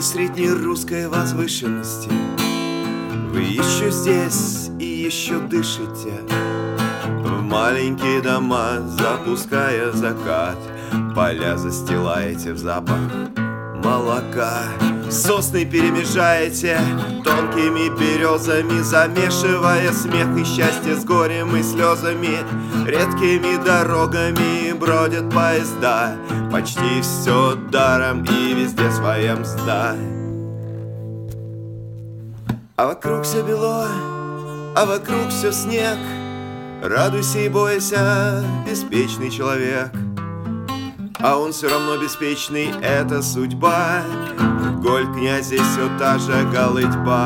средней русской возвышенности. Вы еще здесь и еще дышите, в маленькие дома запуская закат. Поля застилаете в запах молока, сосны перемежаете тонкими березами, замешивая смех и счастье с горем и слезами. Редкими дорогами бродят поезда, почти все даром и везде своя мзда. А вокруг все бело, а вокруг все снег. Радуйся и бойся, беспечный человек. А он все равно беспечный, это судьба. Голь князя все та же голытьба.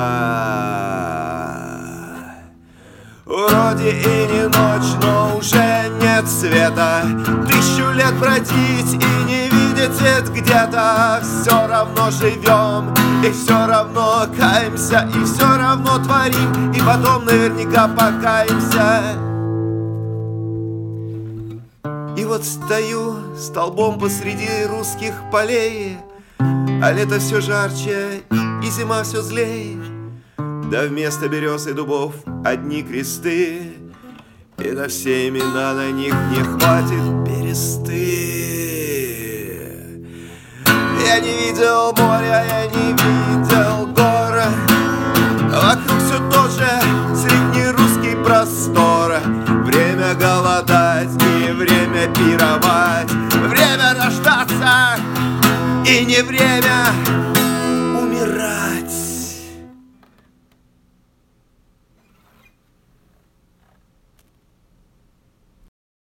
Вроде и не ночь, но уже нет света. 1000 лет бродить и не видеть свет где-то. Все равно живем, и все равно каемся, и все равно творим, и потом наверняка покаемся. И вот стою столбом посреди русских полей, а лето все жарче, и зима все злей. Да вместо берез и дубов одни кресты, и на все имена на них не хватит бересты. Я не видел моря, я не видел гор, вокруг все тот же среднерусский простор. Время голодать и время пировать, время рождаться и не время